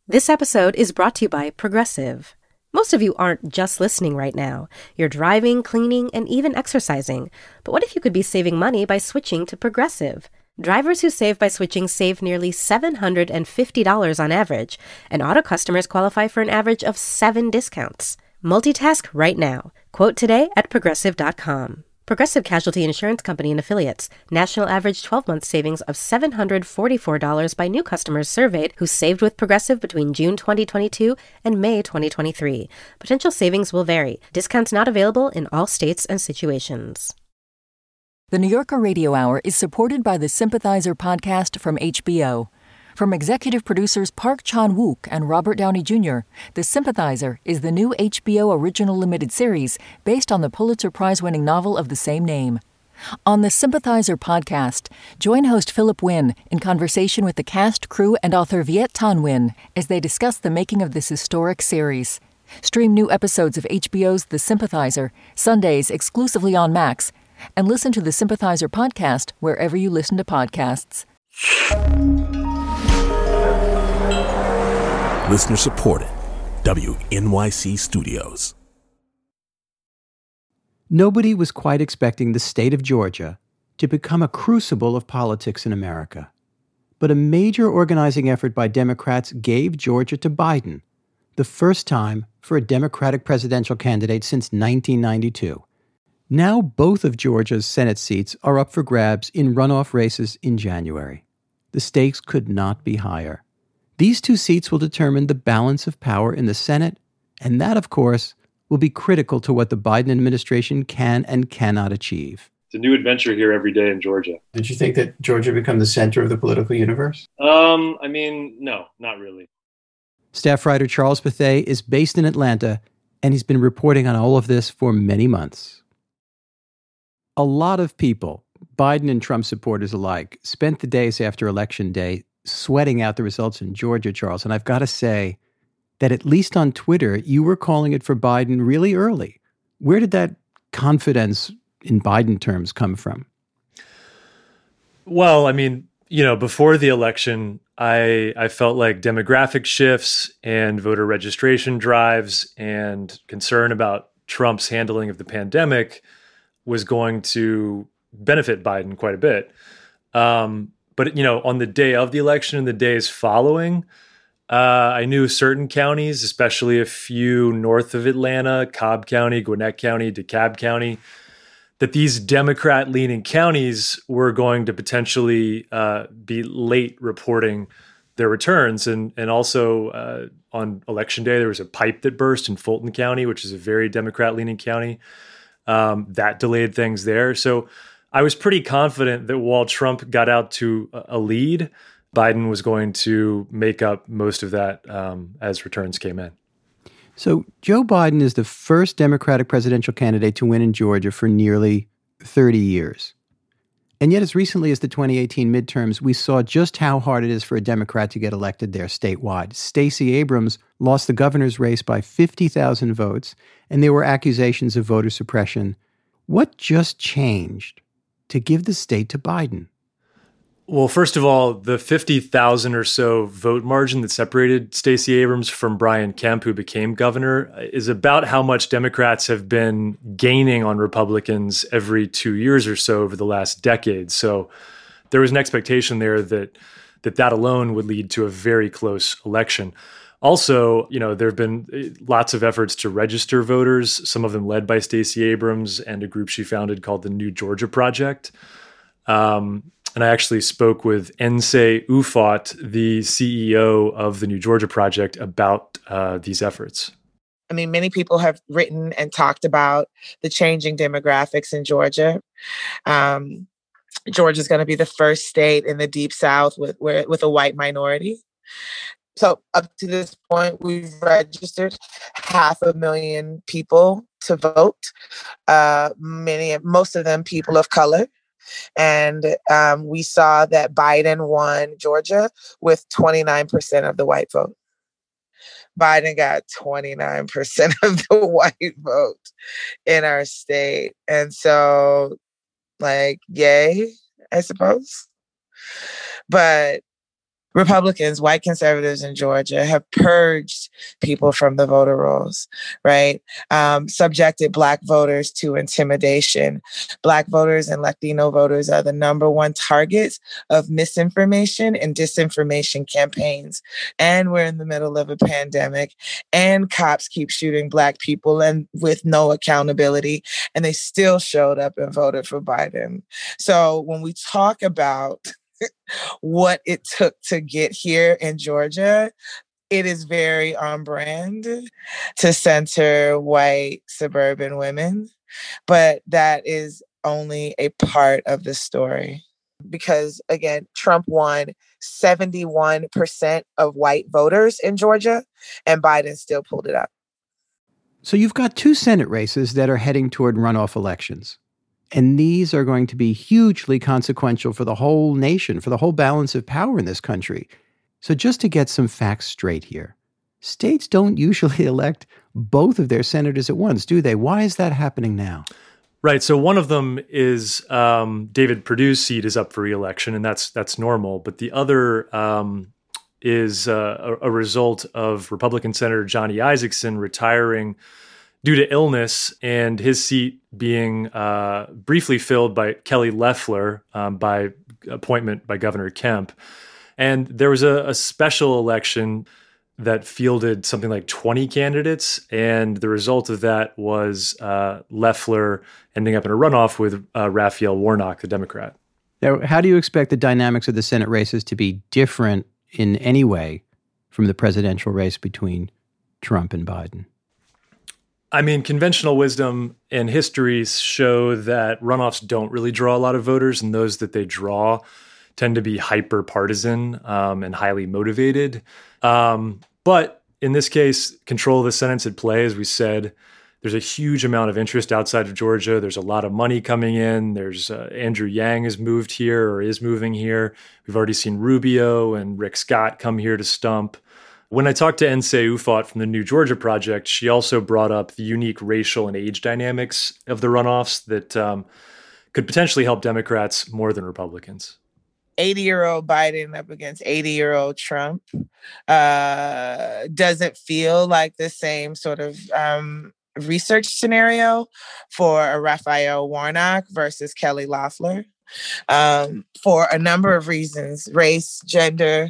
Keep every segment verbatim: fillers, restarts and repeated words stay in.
This episode is brought to you by Progressive. Most of you aren't just listening right now. You're driving, cleaning, and even exercising. But what if you could be saving money by switching to Progressive? Drivers who save by switching save nearly seven hundred fifty dollars on average, and auto customers qualify for an average of seven discounts. Multitask right now. Quote today at progressive dot com. Progressive Casualty Insurance Company and Affiliates. National average twelve-month savings of seven hundred forty-four dollars by new customers surveyed who saved with Progressive between June twenty twenty-two and May twenty twenty-three. Potential savings will vary. Discounts not available in all states and situations. The New Yorker Radio Hour is supported by the Sympathizer podcast from H B O. From executive producers Park Chan-wook and Robert Downey Junior, The Sympathizer is the new H B O original limited series based on the Pulitzer Prize-winning novel of the same name. On the Sympathizer podcast, join host Philip Wynn in conversation with the cast, crew, and author Viet Thanh Nguyen as they discuss the making of this historic series. Stream new episodes of H B O's The Sympathizer, Sundays exclusively on Max, and listen to the Sympathizer podcast wherever you listen to podcasts. Listener supported. W N Y C Studios. Nobody was quite expecting the state of Georgia to become a crucible of politics in America. But a major organizing effort by Democrats gave Georgia to Biden, the first time for a Democratic presidential candidate since nineteen ninety-two. Now both of Georgia's Senate seats are up for grabs in runoff races in January. The stakes could not be higher. These two seats will determine the balance of power in the Senate, and that, of course, will be critical to what the Biden administration can and cannot achieve. It's a new adventure here every day in Georgia. Did you think that Georgia become the center of the political universe? Um, I mean, no, not really. Staff writer Charles Bethea is based in Atlanta, and he's been reporting on all of this for many months. A lot of people, Biden and Trump supporters alike, spent the days after Election Day sweating out the results in Georgia, Charles. And I've got to say that at least on Twitter, you were calling it for Biden really early. Where did that confidence in Biden terms come from? Well, I mean, you know, before the election, I I felt like demographic shifts and voter registration drives and concern about Trump's handling of the pandemic was going to benefit Biden quite a bit. Um, But, you know, on the day of the election and the days following, uh, I knew certain counties, especially a few north of Atlanta, Cobb County, Gwinnett County, DeKalb County, that these Democrat-leaning counties were going to potentially uh, be late reporting their returns. And, and also uh, on Election Day, there was a pipe that burst in Fulton County, which is a very Democrat-leaning county. Um, that delayed things there. So I was pretty confident that while Trump got out to a lead, Biden was going to make up most of that um, as returns came in. So Joe Biden is the first Democratic presidential candidate to win in Georgia for nearly thirty years. And yet as recently as the twenty eighteen midterms, we saw just how hard it is for a Democrat to get elected there statewide. Stacey Abrams lost the governor's race by fifty thousand votes, and there were accusations of voter suppression. What just changed to give the state to Biden? Well, first of all, the fifty thousand or so vote margin that separated Stacey Abrams from Brian Kemp, who became governor, is about how much Democrats have been gaining on Republicans every two years or so over the last decade. So there was an expectation there that that, that alone would lead to a very close election. Also, you know, there have been lots of efforts to register voters, some of them led by Stacey Abrams and a group she founded called the New Georgia Project. Um, and I actually spoke with Nsé Ufot, the C E O of the New Georgia Project, about uh, these efforts. I mean, many people have written and talked about the changing demographics in Georgia. Um, Georgia is going to be the first state in the Deep South with where, with a white minority. So up to this point, we've registered half a million people to vote. Uh, many, most of them people of color. And um, we saw that Biden won Georgia with twenty-nine percent of the white vote. Biden got twenty-nine percent of the white vote in our state. And so, like, yay, I suppose. But Republicans, white conservatives in Georgia have purged people from the voter rolls, right? Um, subjected Black voters to intimidation. Black voters and Latino voters are the number one targets of misinformation and disinformation campaigns. And we're in the middle of a pandemic, and cops keep shooting Black people and with no accountability, and they still showed up and voted for Biden. So when we talk about what it took to get here in Georgia, it is very on brand to center white suburban women, but that is only a part of the story. Because again, Trump won seventy-one percent of white voters in Georgia, and Biden still pulled it up. So you've got two Senate races that are heading toward runoff elections. And these are going to be hugely consequential for the whole nation, for the whole balance of power in this country. So just to get some facts straight here, states don't usually elect both of their senators at once, do they? Why is that happening now? Right. So one of them is um, David Perdue's seat is up for re-election, and that's that's normal. But the other um, is uh, a, a result of Republican Senator Johnny Isakson retiring due to illness, and his seat being uh, briefly filled by Kelly Loeffler um, by appointment by Governor Kemp. And there was a, a special election that fielded something like twenty candidates, and the result of that was uh, Loeffler ending up in a runoff with uh, Raphael Warnock, the Democrat. Now, how do you expect the dynamics of the Senate races to be different in any way from the presidential race between Trump and Biden? I mean, conventional wisdom and history show that runoffs don't really draw a lot of voters, and those that they draw tend to be hyper partisan um, and highly motivated. Um, but in this case, control of the Senate's at play, as we said. There's a huge amount of interest outside of Georgia. There's a lot of money coming in. There's uh, Andrew Yang has moved here or is moving here. We've already seen Rubio and Rick Scott come here to stump. When I talked to Nsé Ufot from the New Georgia Project, she also brought up the unique racial and age dynamics of the runoffs that um, could potentially help Democrats more than Republicans. eighty-year-old Biden up against eighty-year-old Trump uh, doesn't feel like the same sort of um, research scenario for a Raphael Warnock versus Kelly Loeffler. Um, for a number of reasons: race, gender,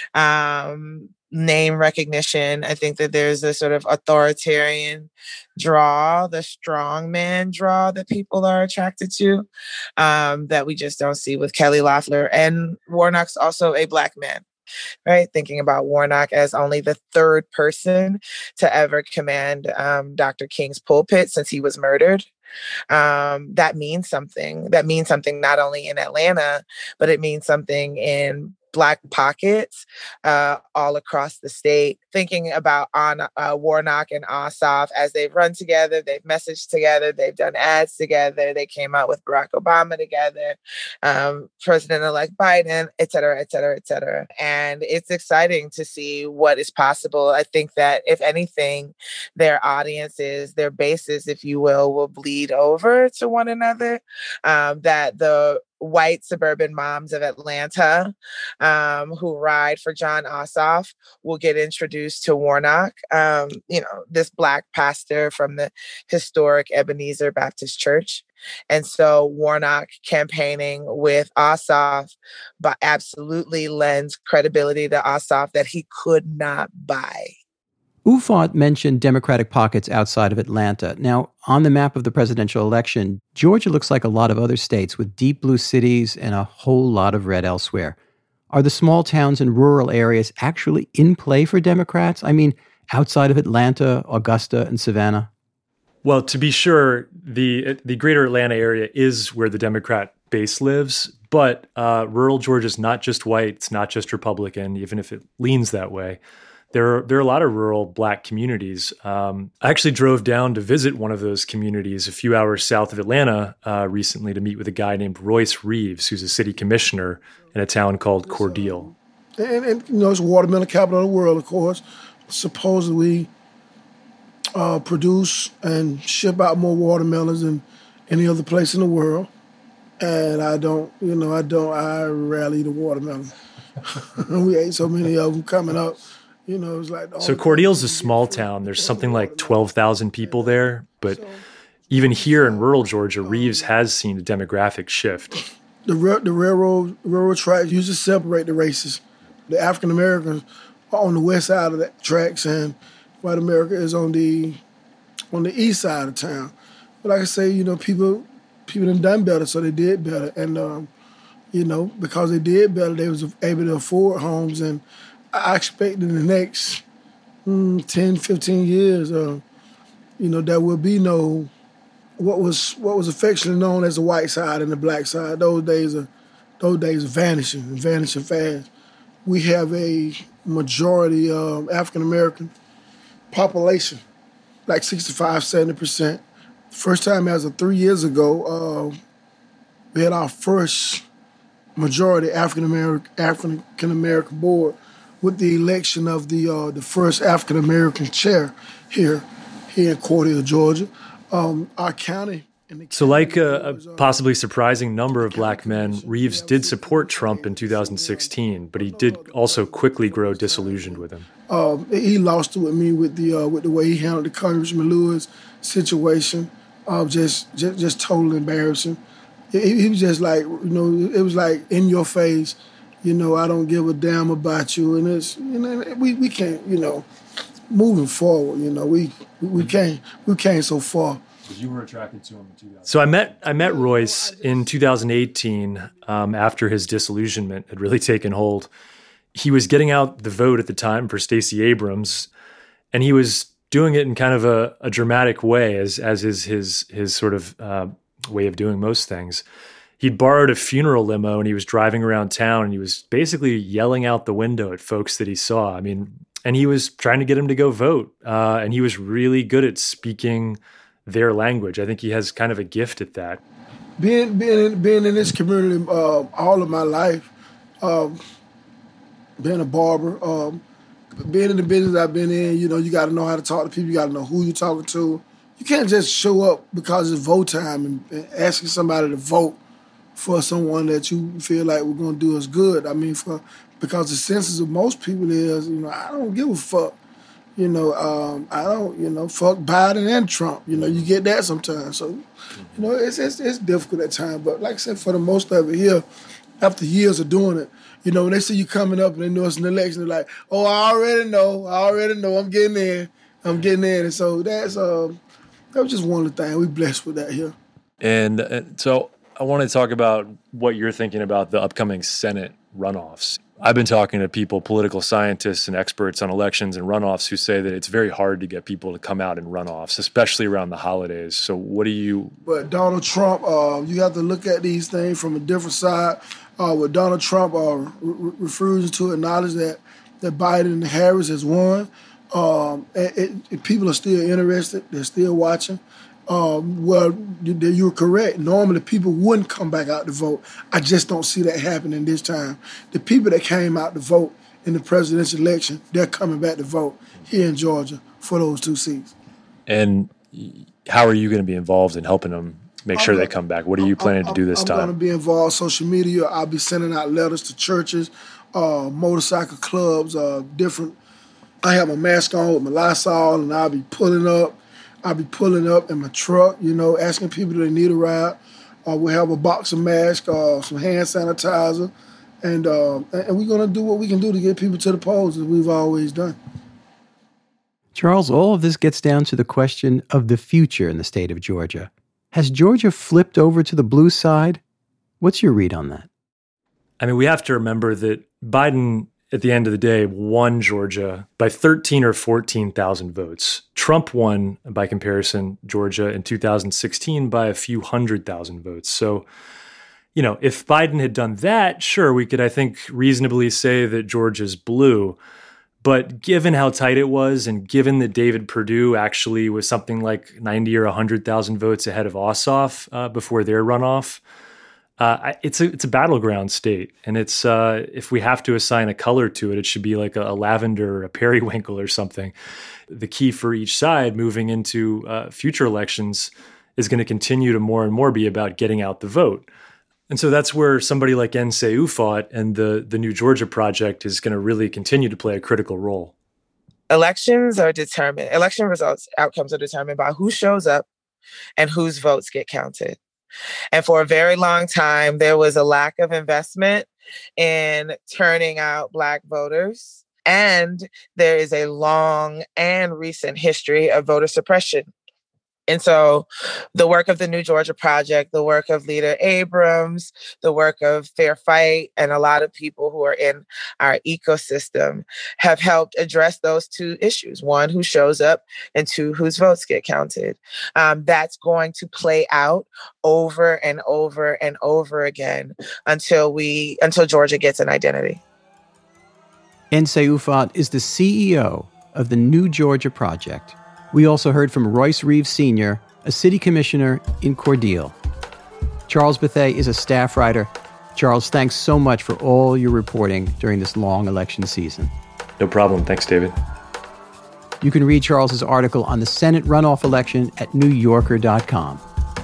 um, name recognition. I think that there's a sort of authoritarian draw, the strongman draw that people are attracted to, um, that we just don't see with Kelly Loeffler. And Warnock's also a Black man, right? Thinking about Warnock as only the third person to ever command um, Doctor King's pulpit since he was murdered. Um, that means something. That means something not only in Atlanta, but it means something in Black pockets uh, all across the state. Thinking about on uh, Warnock and Ossoff as they've run together, they've messaged together, they've done ads together, they came out with Barack Obama together, um, President-elect Biden, et cetera, et cetera, et cetera. And it's exciting to see what is possible. I think that if anything, their audiences, their bases, if you will, will bleed over to one another. Um, that the white suburban moms of Atlanta um, who ride for Jon Ossoff will get introduced to Warnock, um, you know, this Black pastor from the historic Ebenezer Baptist Church. And so Warnock campaigning with Ossoff but absolutely lends credibility to Ossoff that he could not buy. Ufot mentioned Democratic pockets outside of Atlanta. Now, on the map of the presidential election, Georgia looks like a lot of other states with deep blue cities and a whole lot of red elsewhere. Are the small towns and rural areas actually in play for Democrats? I mean, outside of Atlanta, Augusta, and Savannah? Well, to be sure, the the greater Atlanta area is where the Democrat base lives, but uh, rural Georgia is not just white, it's not just Republican, even if it leans that way. There are, there are a lot of rural Black communities. Um, I actually drove down to visit one of those communities a few hours south of Atlanta uh, recently to meet with a guy named Royce Reeves, who's a city commissioner in a town called Cordele. And, and you know, it's watermelon capital of the world, of course. Supposedly uh, produce and ship out more watermelons than any other place in the world. And I don't, you know, I don't, I rarely eat a watermelon. We ate so many of them coming up. You know, it was like so Cordele's a small town. There's something like twelve thousand people there, but even here in rural Georgia, Reeves has seen a demographic shift. The ra- the railroad railroad tracks used to separate the races. The African Americans are on the west side of the tracks, and white America is on the on the east side of town. But like I say, you know, people people done done better, so they did better, and um, you know, because they did better, they was able to afford homes, and I expect in the next mm, ten, fifteen years, uh, you know, there will be no, what was what was affectionately known as the white side and the black side. Those days are, those days are vanishing, and vanishing fast. We have a majority um, African-American population, like sixty-five, seventy percent. First time as of three years ago, uh, we had our first majority African-American African-American board with the election of the uh, the first African-American chair here, here in Cordele, Georgia. Um, our county. So like a, a possibly surprising number of black men, Reeves did support Trump in two thousand sixteen, but he did also quickly grow disillusioned with him. Um, he lost it with me with the uh, with the way he handled the Congressman Lewis situation. Uh, just, just just totally embarrassing. He, he was just like, you know, it was like in your face. You know, I don't give a damn about you, and it's, you know, we, we can't, you know, moving forward, you know, we we came we came so far. You were attracted to him in two thousand. So I met I met Royce in two thousand eighteen um, after his disillusionment had really taken hold. He was getting out the vote at the time for Stacey Abrams, and he was doing it in kind of a, a dramatic way, as as is his his sort of uh, way of doing most things. He'd borrowed a funeral limo and he was driving around town and he was basically yelling out the window at folks that he saw. I mean, and he was trying to get them to go vote. Uh, and he was really good at speaking their language. I think he has kind of a gift at that. Being being in, being in this community uh, all of my life, um, being a barber, um, being in the business I've been in, you know, you got to know how to talk to people. You got to know who you're talking to. You can't just show up because it's vote time and, and asking somebody to vote for someone that you feel like we're going to do us good. I mean, for because the senses of most people is, you know, I don't give a fuck. You know, um, I don't, you know, fuck Biden and Trump. You know, you get that sometimes. So, you know, it's it's, it's difficult at times. But like I said, for the most of it here, after years of doing it, you know, when they see you coming up and they know it's an election, they're like, oh, I already know. I already know. I'm getting in. I'm getting in. And so that's, um, that was just one of the things. We blessed with that here. And, and so I want to talk about what you're thinking about the upcoming Senate runoffs. I've been talking to people, political scientists and experts on elections and runoffs, who say that it's very hard to get people to come out in runoffs, especially around the holidays. So what do you... But Donald Trump, uh, you have to look at these things from a different side. Uh, with Donald Trump uh, re- refusing to acknowledge that, that Biden and Harris has won, um, it, it, people are still interested. They're still watching. Um, well, you're correct. Normally, people wouldn't come back out to vote. I just don't see that happening this time. The people that came out to vote in the presidential election, they're coming back to vote here in Georgia for those two seats. And how are you going to be involved in helping them make sure I'm, they come back? What are you planning I'm, to do this I'm time? I'm going to be involved in social media. I'll be sending out letters to churches, uh, motorcycle clubs, uh, different. I have my mask on with my Lysol, and I'll be pulling up. I'll be pulling up in my truck, you know, asking people if they need a ride. Uh, we have a box of masks, uh, some hand sanitizer, and uh, and we're going to do what we can do to get people to the polls, as we've always done. Charles, all of this gets down to the question of the future in the state of Georgia. Has Georgia flipped over to the blue side? What's your read on that? I mean, we have to remember that Biden, at the end of the day, won Georgia by thirteen or fourteen thousand votes. Trump won, by comparison, Georgia in two thousand sixteen by a few hundred thousand votes. So, you know, if Biden had done that, sure, we could, I think, reasonably say that Georgia's blue. But given how tight it was, and given that David Perdue actually was something like ninety or one hundred thousand votes ahead of Ossoff uh, before their runoff, Uh, it's a it's a battleground state, and it's uh, if we have to assign a color to it, it should be like a, a lavender, or a periwinkle, or something. The key for each side moving into uh, future elections is going to continue to more and more be about getting out the vote. And so that's where somebody like N S E U fought, and the, the New Georgia Project is going to really continue to play a critical role. Elections are determined, election results, outcomes are determined by who shows up and whose votes get counted. And for a very long time, there was a lack of investment in turning out Black voters. And there is a long and recent history of voter suppression. And so the work of the New Georgia Project, the work of Leader Abrams, the work of Fair Fight, and a lot of people who are in our ecosystem have helped address those two issues. One, who shows up, and two, whose votes get counted. Um, that's going to play out over and over and over again until we, until Georgia gets an identity. N S E U Phat is the C E O of the New Georgia Project. We also heard from Royce Reeves Senior, a city commissioner in Cordele. Charles Bethea is a staff writer. Charles, thanks so much for all your reporting during this long election season. No problem. Thanks, David. You can read Charles's article on the Senate runoff election at new yorker dot com.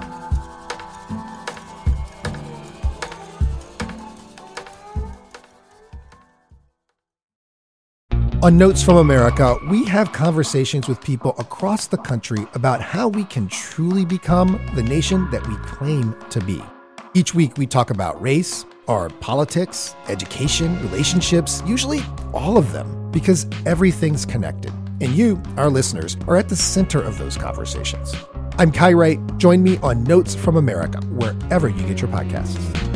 On Notes from America, we have conversations with people across the country about how we can truly become the nation that we claim to be. Each week, we talk about race, our politics, education, relationships, usually all of them, because everything's connected. And you, our listeners, are at the center of those conversations. I'm Kai Wright. Join me on Notes from America, wherever you get your podcasts.